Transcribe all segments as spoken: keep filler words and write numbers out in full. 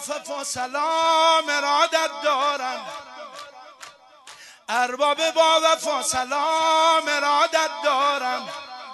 وفا سلام ارادت دارم، ارباب با وفا سلام ارادت دارم،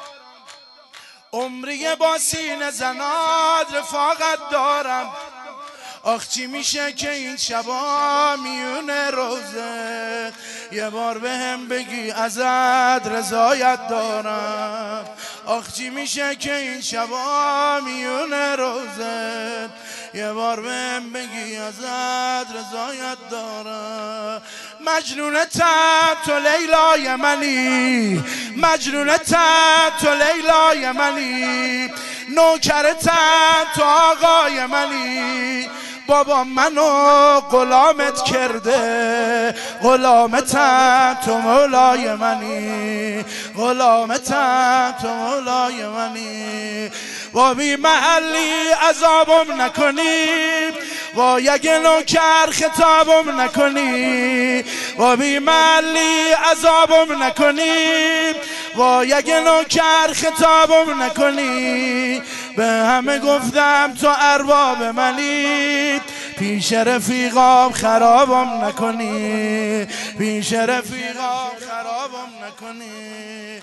عمری با سینه زناد رفاقت دارم. آخ چی میشه که این شبا میون روزه یه بار به هم بگی ازت رضایت دارم. آخ چی میشه که این شبا میون روزه یه بار به هم بگی ازت رضایت دارم. مجنونتم تو لیلای منی، مجنونتم تو لیلای منی، نوکرتم تو آقای منی. بابا منو غلامت کرده، غلامتم تو مولای منی، غلامتم تو مولای منی. و بی محلی عذابم نکنی، و یک نوکر خطابم نکنی، و بی محلی عذابم نکنی، و یک نوکر خطابم نکنی. به همه گفتم تو ارباب منی، پیش رفیقام خرابم نکنی، پیش رفیقام خرابم نکنی.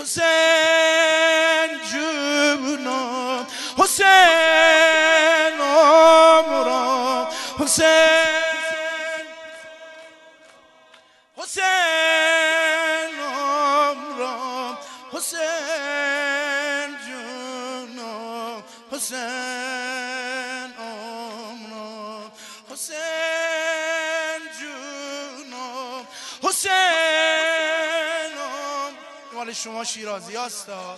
حسین جونم، حسین عمرم، حسین حسین عمرم، حسین جونم، حسین عمرم، حسین جونم، حسین عمرم. مال شما شیرازی هستا؟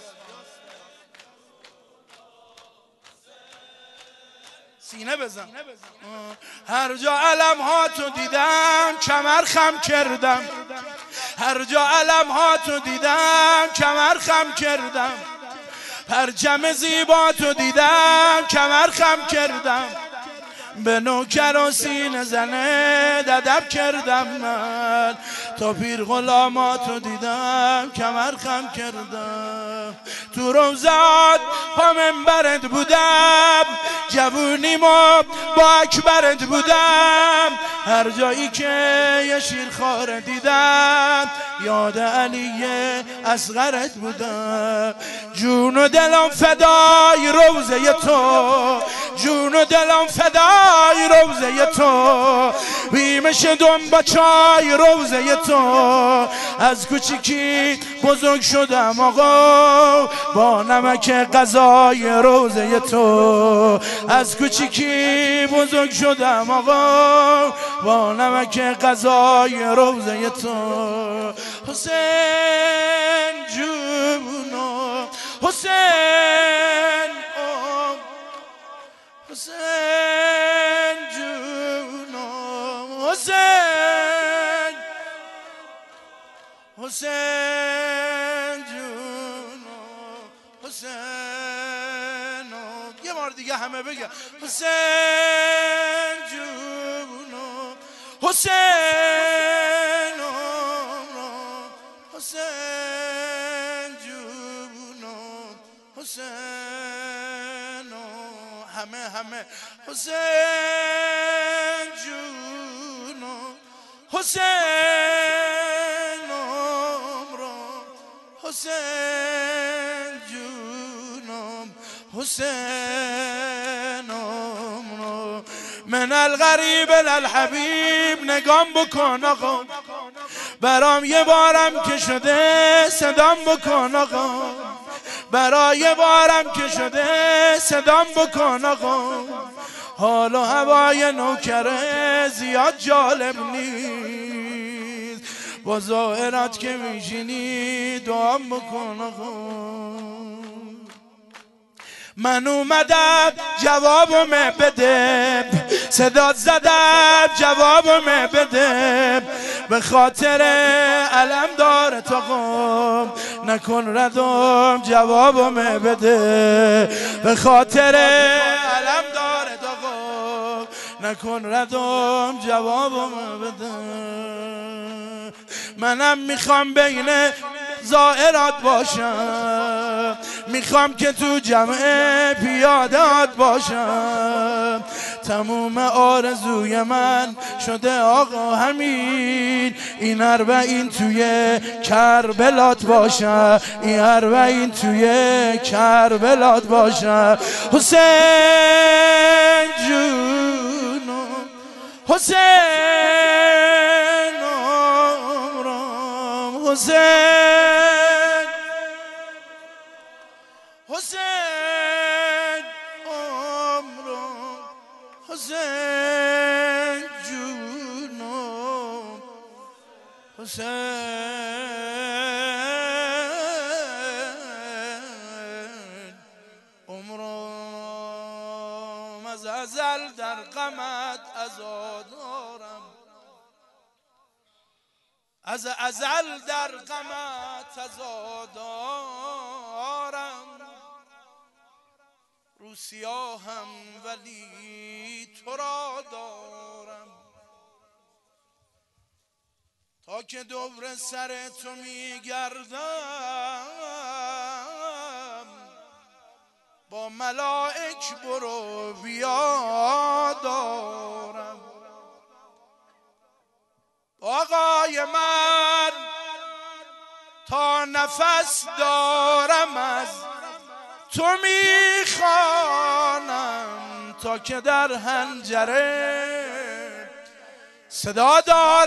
سینه بزن. هر جا علم ها تو دیدم کمر خم کردم، هر جا علم ها تو دیدم کمر خم کردم، پرچم زیبا تو دیدم کمر خم کردم، به نوکر و سینه زنه ادب کردم. من تا پیر غلاماتو دیدم کمر خم کردم. تو روزات پا منبرت بودم، جوونیمو با اکبرت بودم، هر جایی که یه شیرخواره دیدم یاد علی اصغرت بودم. جون و دلم فدای روزه تو، جون و دلم فدای روزه تو، بیمش دم با چای روزه تو. از کوچیکی بزرگ شدم آقا با نمک غذای روزه تو، از کوچیکی بزرگ شدم آقا با نمک غذای روزه تو. حسین جونم، حسین ام، حسین جونم، حسین، حسین جونم، حسین ام. یه بار دیگه همه بگه حسین جونم، حسین ام، حسین جونم، حسین ام. همه همه حسین جونم، حسین عمرم، حسین جونم، حسین عمرم. من الغریب للحبیب نگام بکن آقا، برام یه بارم که شده صدام بکن آقا، برای بارم که شده صدام بکن آقا. حال و هوای نوکره زیاد جالب نیست، با ظاهرت که میشینی دعام بکن آقا. من اومدم جوابم بده، صدات زدم جوابم بده، به خاطر علم داره تا قم نکن ردم جوابم بده، به خاطر علم داره تا قم نکن ردم جوابم بده. منم میخوام بین زائرات باشم، میخوام که تو جمع پیادات باشم، تموم آرزوی من شده آقا همین. این اربعین توی کربلات باشه، این اربعین توی کربلات باشه. حسین جونو حسین عمرم، حسین حسین عمرم، حسین جونم، حسین عمرم. از ازل در غمت عزادارم، از ازل در غمت عزادارم. رو سیاهم ولی تو را دارم، تا که دور سر تو میگردم. با ملائک برو بیا دارم. آقای من تا نفس دارم از تو میخوانم، تا که در حنجره صدا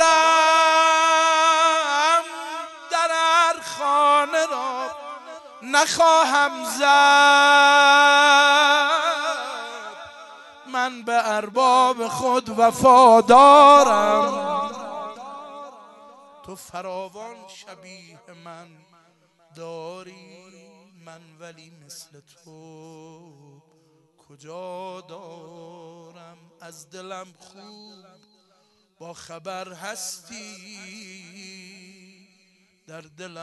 دارم. در هر خانه را نخواهم زد، من به ارباب خود وفادارم. تو فراوان شبیه من داری، من ولی مثل تو کجا دارم. از دلم خوب با خبر هستی، در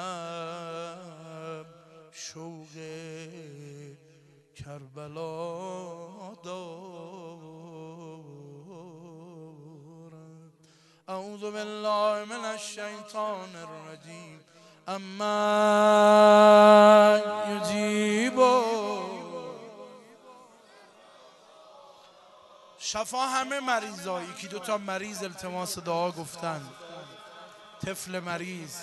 دلم شوق کربلا دارم. اعوذ بالله من الشیطان الرجیم. اما یجیبو شفا همه مریضا. یکی دو تا مریض التماس دعا گفتن، طفل مریض،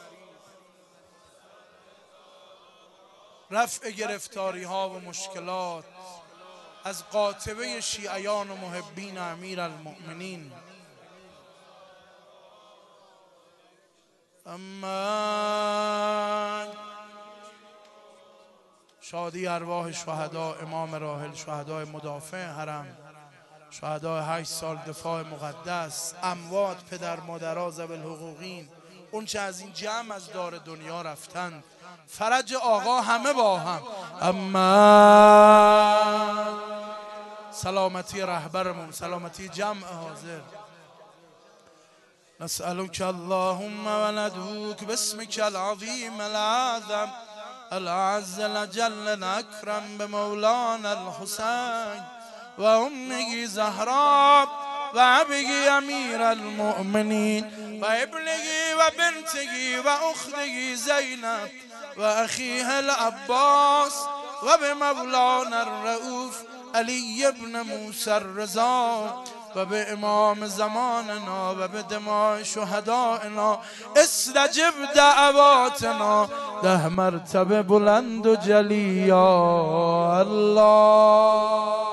رفع گرفتاری ها و مشکلات از قاطبه شیعیان و محبین امیر المؤمنین. اما شادی ارواح شهدا، امام راحل، شهدای مدافع حرم، شهدای هشت سال دفاع مقدس، اموات، پدر مادرها، ذوی الحقوقین، اون چه از این جمع از دار دنیا رفتند، فرج آقا همه با هم. اما سلامتی رهبرمون، سلامتی جمع حاضر. نسألك اللهم وندعوك باسمك العظيم الأعظم الأعز الأجل الأكرم بمولانا الحسين وأمه زهراء وأبيه أمير المؤمنين وابنه وبنته وأخته زينب وأخيه العباس وبمولانا الرؤوف علي بن موسى الرضا وبإمام زماننا وبدماء شهدائنا استجب دعواتنا. ده مرتبه بلند و جلی یا الله.